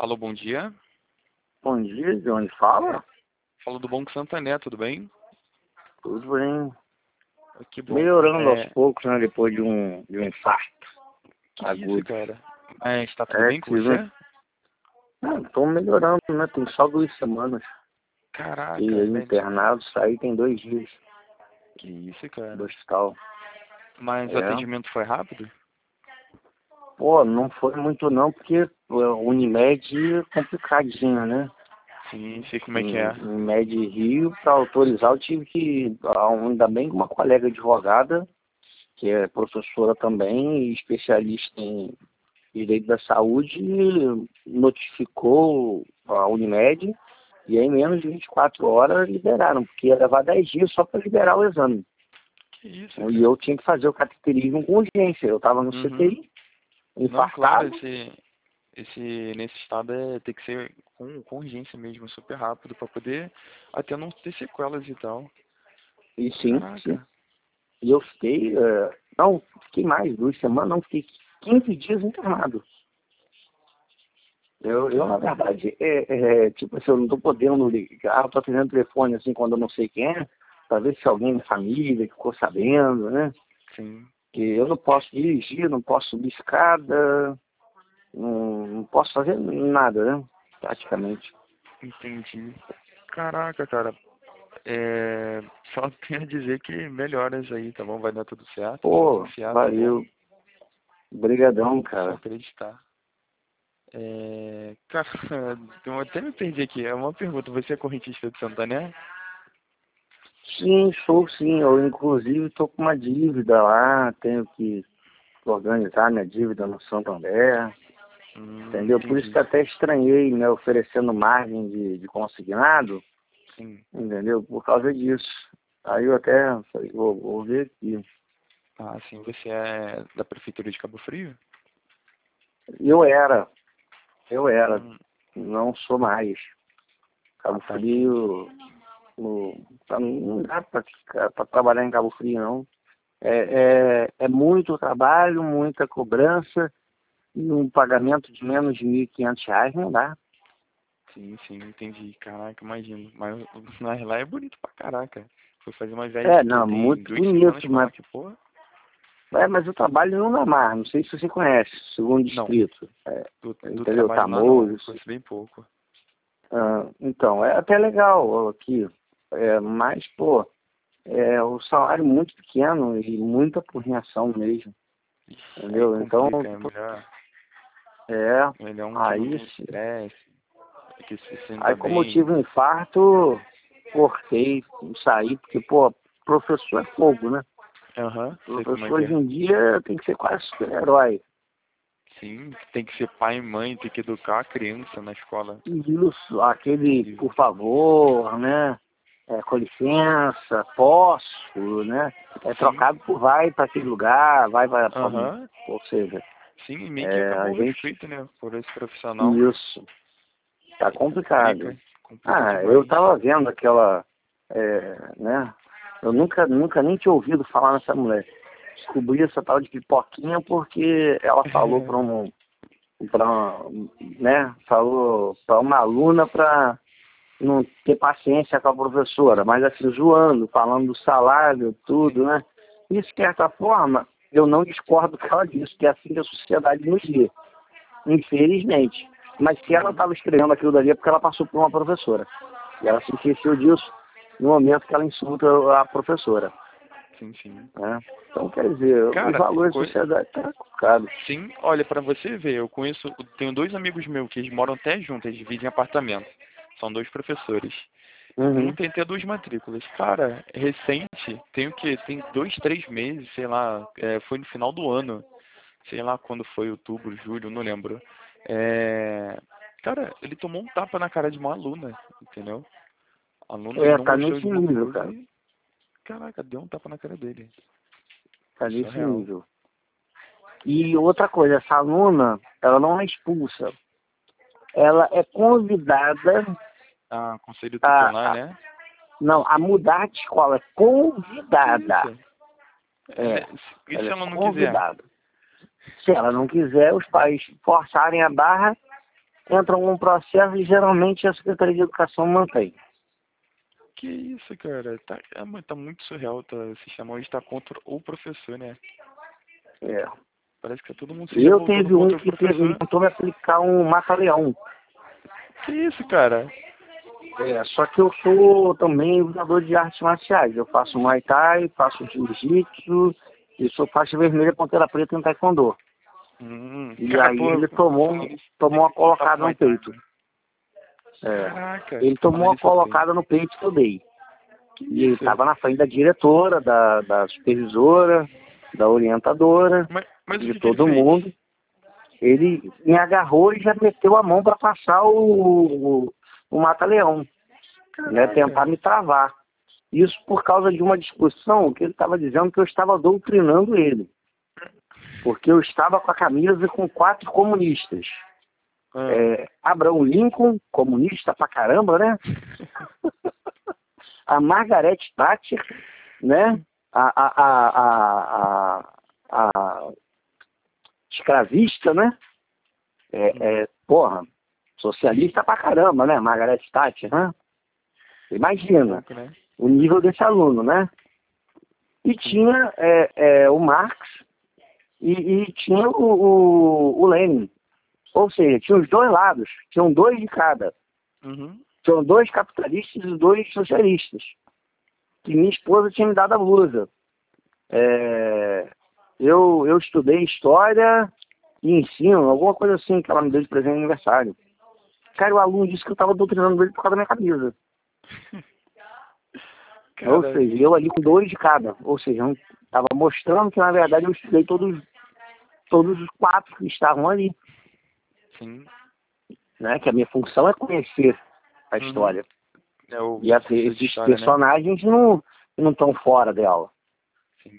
Alô, bom dia. Bom dia, de onde fala? Falo do Banco Santander, tudo bem? Tudo bem. Que bom. Melhorando aos poucos, né? Depois de um infarto Que isso, agudo. cara? Mas tá tudo bem com você? Não, tô melhorando, né? Tem só 2 semanas. Caraca, E velho. internado, saí tem 2 dias Que isso, cara? do hospital. Mas o É. atendimento foi rápido? Pô, não foi muito não, porque o Unimed é complicadinho, né? Sim, sei como é que é. Unimed Rio, para autorizar, eu tive que, ainda bem que uma colega advogada, que é professora também e especialista em Direito da Saúde, notificou a Unimed e aí em menos de 24 horas liberaram, porque ia levar 10 dias só para liberar o exame. Que isso, E cara? eu tinha que fazer o cateterismo com urgência. Eu estava no Uhum. CTI, Não, claro, infartado. nesse estado tem que ser com urgência mesmo, super rápido, pra poder até não ter sequelas e tal. E sim. Caraca. E eu fiquei, não, fiquei mais 2 semanas, não, fiquei 15 dias internado. Eu na verdade, tipo assim, eu não estou podendo ligar, eu estou atendendo telefone assim quando eu não sei quem é, para ver se alguém da família ficou sabendo, né? Sim. Que eu não posso dirigir, não posso subir escada, não posso fazer nada, né? Praticamente. Entendi. Caraca, cara. Só tenho a dizer que melhoras aí, tá bom? Vai dar tudo certo, só Pô, confiar, tá bom? valeu. Brigadão, Só cara. acreditar. Cara, eu até me perdi aqui. É uma pergunta. Você é correntista de Santander? Sim, sou sim. Eu inclusive estou com uma dívida lá, tenho que organizar minha dívida no Santander. Entendeu? Por isso Entendi. que até estranhei, né, oferecendo margem de consignado, Sim. entendeu? Por causa disso. Aí eu até falei, vou ver aqui. Ah, sim. Você é da Prefeitura de Cabo Frio? Eu era, Hum. não sou mais. Ah, Cabo tá, entendi. Frio, não dá para trabalhar em Cabo Frio, não. É muito trabalho, muita cobrança, e um pagamento de menos de R$ 1.500 não dá. Sim, sim, entendi. Caraca, imagino. Mas lá é bonito pra caraca. Foi fazer uma viagem que Não, tem muito 2 semanas bonito, pra lá, mas que porra. Mas eu trabalho no Namar, não sei se você conhece, segundo Não, distrito. do Entendeu? trabalho lá não. Tamoios. Conheço bem pouco. Então, é até legal aqui. Mas, pô, o salário muito pequeno e muita porrinhação mesmo. Ixi, aí Entendeu? Então, complica, é tipo, melhor. é. Ele é um que não Aí, tem estresse, que se aí sinta como eu bem. tive um infarto, cortei, saí, porque, pô, professor é fogo, né? Aham, sei como é Professor que hoje é. em dia tem que ser quase super-herói. Sim, tem que ser pai e mãe, tem que educar a criança na escola. Isso, aquele Terrível. por favor, né? Com licença, posso, né? É Sim, trocado por vai para aquele lugar, vai para. aham, Ou seja, sim, e meio que a acabou o gente. respeito, né, por esse profissional. Isso, tá complicado. Complica Eu demais. tava vendo aquela. Né? Eu nunca nem tinha ouvido falar nessa mulher. Descobri essa tal de pipoquinha porque ela falou né? Falou para uma aluna para não ter paciência com a professora, mas assim, zoando, falando do salário, tudo, né? E, de certa forma, eu não discordo do que ela disse, que é assim que a sociedade nos vê, infelizmente. Mas se ela Uhum. estava escrevendo aquilo dali é porque ela passou por uma professora. E ela se esqueceu disso no momento que ela insulta a professora. Sim, sim. Né? Então, quer dizer, os Cara, valores da sociedade estão complicados. sim, olha, pra você ver, tenho 2 amigos meus que eles moram até juntos, eles dividem apartamento. São 2 professores. Um Uhum. tem até 2 matrículas. Cara, recente, tem 2, 3 meses, sei lá, foi no final do ano. Sei lá quando foi, outubro, julho, não lembro. Cara, ele tomou um tapa na cara de uma aluna, entendeu? A aluna não Tá gostou nesse de uma nível, coisa cara. e, caraca, deu um tapa na cara dele. Tá nesse Surreal. nível. E outra coisa, essa aluna, ela não é expulsa. Ela é convidada Ah, conselho tutelar, a, né? não, a mudar de escola. É Que convidada. isso? É, E ela se é ela não quiser? convidada. Se ela não quiser, os pais forçarem a barra, entra algum processo e geralmente a Secretaria de Educação mantém. Que isso, cara? Tá muito surreal, tá? O sistema hoje tá contra o professor, né? É. Parece que todo mundo se Eu revoltando teve um contra o que professor. tentou me aplicar um mata-leão. Que isso, cara? Só que eu sou também lutador de artes marciais. Eu faço Muay Thai, faço Jiu-Jitsu e sou faixa vermelha ponteira preta em Taekwondo. E Cara, aí pô, ele tomou uma colocada no peito. Caraca, Ele tomou falando uma isso eu treino. colocada no peito que eu dei. Que E ele isso? estava na frente da diretora, da supervisora, da orientadora, Mas o de que que ele todo fez? mundo. Ele me agarrou e já meteu a mão para passar o mata-leão, né, tentar me travar. Isso por causa de uma discussão que ele estava dizendo que eu estava doutrinando ele. Porque eu estava com a camisa com 4 comunistas. Abraham Lincoln, comunista pra caramba, né? A Margaret Thatcher, né? A escravista, né? Porra, socialista pra caramba, né? Margaret Thatcher, né? Imagina o nível desse aluno, né? E tinha o Marx e tinha o Lenin. Ou seja, tinha os dois lados, tinham 2 de cada. Tinham 2 capitalistas e 2 socialistas. Que minha esposa tinha me dado a blusa. Eu estudei história e ensino, alguma coisa assim que ela me deu de presente no aniversário. Cara, o aluno disse que eu estava doutrinando ele por causa da minha camisa. Ou seja, eu ali com 2 de cada. Ou seja, eu estava mostrando que na verdade eu estudei todos os 4 que estavam ali. Sim. Né? Que a minha função é conhecer a história. E esses história, personagens não estão fora dela. Sim.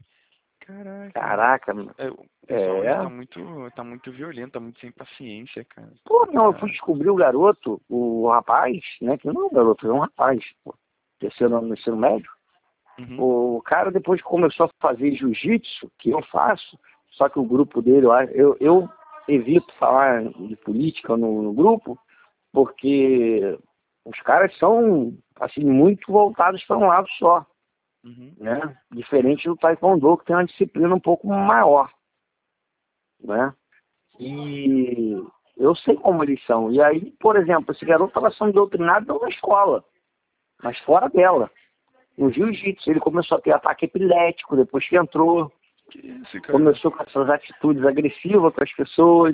Caraca. O pessoal tá muito violento, tá muito sem paciência, cara. Pô, não, eu fui descobrir o garoto, o rapaz, né? Que não é um garoto, é um rapaz, pô. Terceiro ano no ensino médio. O cara, depois que começou a fazer jiu-jitsu, que eu faço, só que o grupo dele, eu evito falar de política no grupo, porque os caras são, assim, muito voltados para um lado só. Né? Diferente do Taekwondo, que tem uma disciplina um pouco maior. Né? E eu sei como eles são. E aí, por exemplo, esse garoto estava sendo doutrinado não na escola, mas fora dela. No jiu-jitsu, ele começou a ter ataque epilético depois que entrou. Começou com essas atitudes agressivas com as pessoas.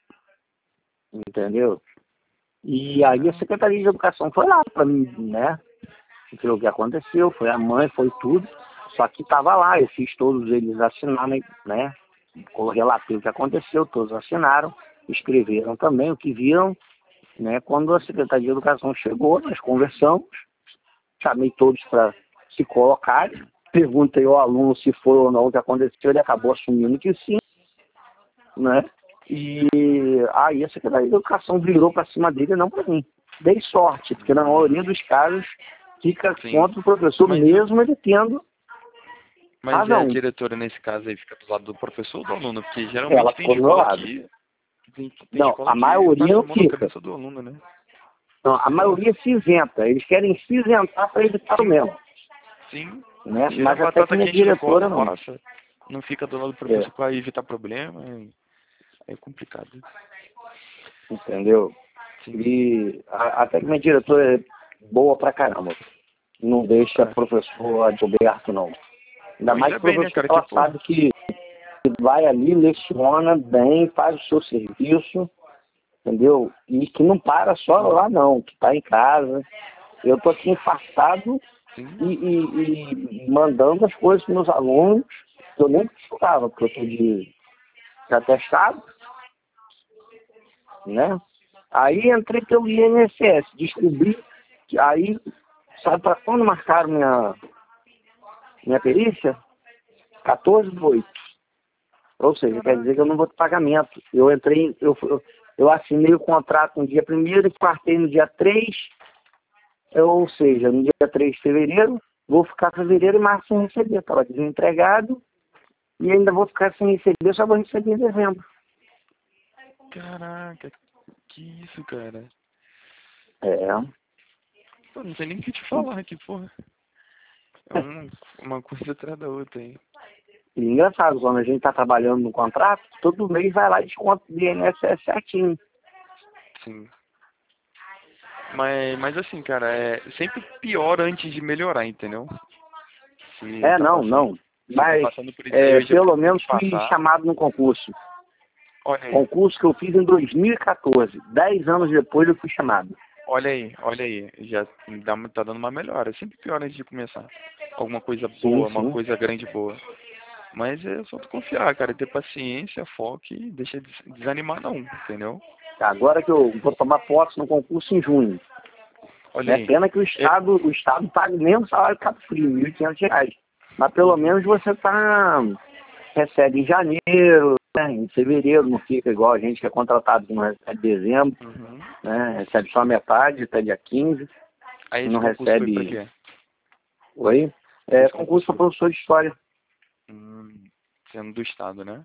Entendeu? E aí a Secretaria de Educação foi lá para mim, né? Ver o que aconteceu, foi a mãe, foi tudo. Só que estava lá, eu fiz todos eles assinarem, né? Relatei o que aconteceu, todos assinaram, escreveram também o que viram, né? Quando a Secretaria de Educação chegou, nós conversamos, chamei todos para se colocarem, perguntei ao aluno se foi ou não o que aconteceu, ele acabou assumindo que sim, né? E aí a Secretaria de Educação virou para cima dele e não para mim. Dei sorte, porque na maioria dos casos fica contra o professor, mesmo ele tendo razão. A diretora, nesse caso aí, fica do lado do professor ou do aluno? Porque geralmente ela tem escola que... Não, a maioria não fica. Do aluno, né? Não, a maioria se isenta. Eles querem se isentar para evitar o mesmo. Sim. Né? Mas até que minha diretora não. Não fica do lado do professor para evitar problema. É complicado. Entendeu? Sim. E até que minha diretora é boa pra caramba. Não deixa professor adalberto, não. Ainda mais que professor, né, cara, ela sabe que vai ali, leciona bem, faz o seu serviço, entendeu? E que não para só lá, não, que tá em casa. Eu tô aqui enfastado e mandando as coisas para meus alunos, que eu nem precisava, porque eu tô de atestado, né? Aí entrei pelo INSS, descobri que aí, sabe para quando marcaram minha perícia? 14/8. Ou seja, quer dizer que eu não vou ter pagamento. Eu entrei, eu assinei o contrato no dia 1º e quartei no dia 3, ou seja, no dia 3 de fevereiro, vou ficar fevereiro e março sem receber. Estava desempregado e ainda vou ficar sem receber, só vou receber em dezembro. Caraca, Que isso, cara? É. Pô, não sei nem o que te falar aqui, porra. É uma coisa atrás da outra, hein? E engraçado, quando a gente tá trabalhando no contrato, todo mês vai lá e desconta o INSS certinho. Sim. Mas assim, cara, é sempre pior antes de melhorar, entendeu? Se É, tá não, passando, não. se tá Mas, passando por isso aí hoje, pelo tem menos que fui passar. chamado no concurso. Olha aí, Concurso que eu fiz em 2014. 10 anos depois eu fui chamado. olha aí. Já tá dando uma melhora. É sempre pior antes de começar. Alguma coisa Sim, boa, uma sim. coisa grande boa. Mas é só tu confiar, cara, ter paciência, foco e deixa de desanimar não, entendeu? Agora que eu vou tomar posse no concurso em junho. Olha É aí. pena que o Estado paga o mesmo salário de Cabo Frio, R$ 1.500. Mas pelo menos você recebe em janeiro, né? Em fevereiro, não fica igual a gente que é contratado que não recebe em dezembro, Uhum. né? Recebe só metade, até dia 15, Aí esse não concurso foi pra recebe. quê? Oi? É Esse concurso concurso para foi. professor de história. Sendo do estado, né?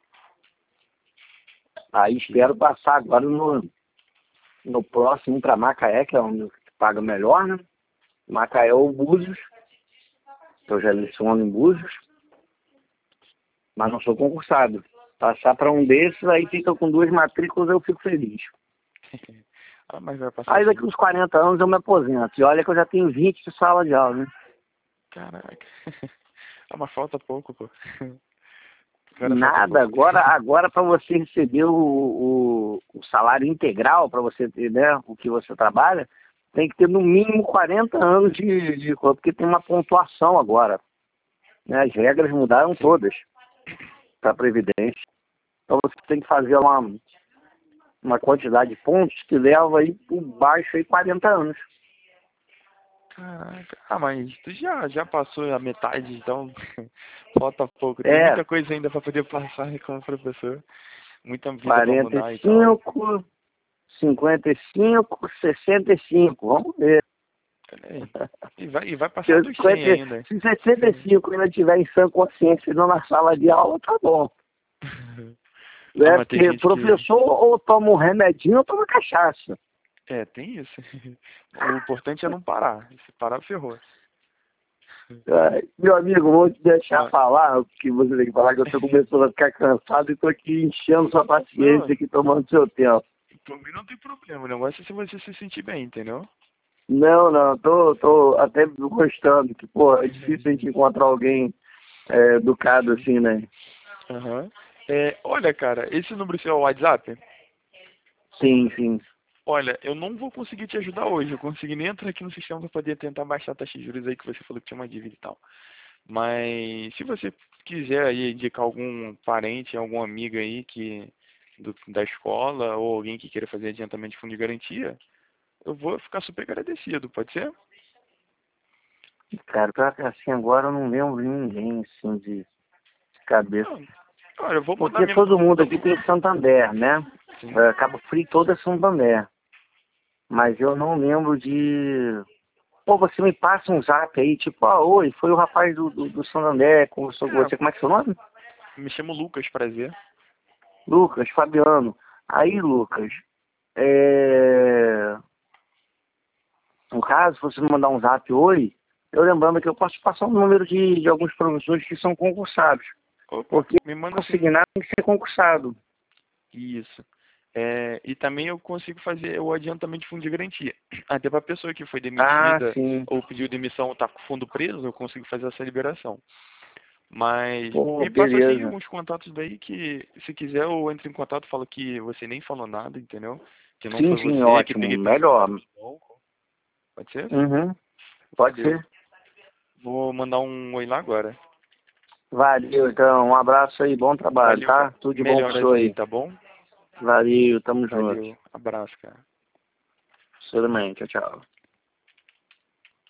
Aí Entendi. espero passar agora no próximo para Macaé, que é onde paga melhor, né? Macaé ou Búzios, que eu já leciono em Búzios, mas não sou concursado. Passar para um desses, aí fica com 2 matrículas, eu fico feliz. Ah, mas vai passar Aí daqui sim. uns 40 anos eu me aposento. E olha que eu já tenho 20 de sala de aula, né? Caraca. Ah, mas falta pouco, pô. Agora falta Nada, pouco. agora para você receber o salário integral, para você ter, né, o que você trabalha, tem que ter no mínimo 40 anos de coisa, porque tem uma pontuação agora, né? As regras mudaram Sim. todas para a Previdência. Então você tem que fazer uma quantidade de pontos que leva aí por baixo aí 40 anos. Caraca. Ah, mas tu já passou a metade, então falta pouco. Tem É, muita coisa ainda pra poder passar como professor. Muita vida pra quarenta e mudar e tal. cinco 55, 65, vamos ver. Olha aí. E vai Se, passar eu dos 100 50 ainda. se 65 ainda tiver em sã consciência e não na sala de aula, tá bom. Ah, É mas tem porque gente que. professor ou toma um remedinho ou toma cachaça. É, tem isso. O importante é não parar. Se parar, ferrou. Meu amigo, vou te deixar Ah, falar o que você tem que falar, que eu tô começando a ficar cansado e tô aqui enchendo sua não, paciência aqui, tomando seu tempo. por mim não tem problema. O negócio é se você se sentir bem, entendeu? Não, não, tô até gostando, que, pô, é difícil a gente encontrar alguém educado Sim. assim, né? Aham. Olha, cara, esse número seu é o WhatsApp? Sim, sim. Olha, eu não vou conseguir te ajudar hoje. Eu consegui nem entrar aqui no sistema para poder tentar baixar a taxa de juros aí que você falou que tinha uma dívida e tal. Mas se você quiser aí indicar algum parente, algum amigo aí da escola ou alguém que queira fazer adiantamento de fundo de garantia, eu vou ficar super agradecido, pode ser? Cara, pior que assim, agora eu não lembro de ninguém, assim, de cabeça. Não, olha, eu vou mandar Porque mesmo. todo mundo aqui tem Santander, né? Sim. Cabo Frio todo é Santander. Mas eu não lembro de... Pô, você me passa um zap aí, tipo, oi, foi o rapaz do Santander, conversou com você, como é que é seu nome? Me chamo Lucas, prazer. Lucas, Fabiano. Aí, Lucas, é... no caso, se você me mandar um zap, oi, eu lembrando que eu posso te passar o número de alguns professores que são concursados. Opa, Porque me manda assim. consignar tem que ser concursado. Isso. E também eu consigo fazer o adiantamento de fundo de garantia. Até para a pessoa que foi Ah, demitida sim. ou pediu demissão ou está com o fundo preso, eu consigo fazer essa liberação. Mas Pô, me passa assim beleza. alguns contatos daí que, se quiser, eu entro em contato e falo que você nem falou nada, entendeu? Que não Sim, foi sim, você que ótimo. peguei pelo Melhor. banco. Pode ser? Uhum. Pode Valeu. ser. Vou mandar um oi lá agora. Valeu, então. Um abraço aí, bom trabalho, Valeu, tá? cara. Tudo de bom pro Melhoras senhor aí, aí. tá bom? Valeu, tamo junto. Valeu. Abraço, cara. Você também. Tchau, tchau.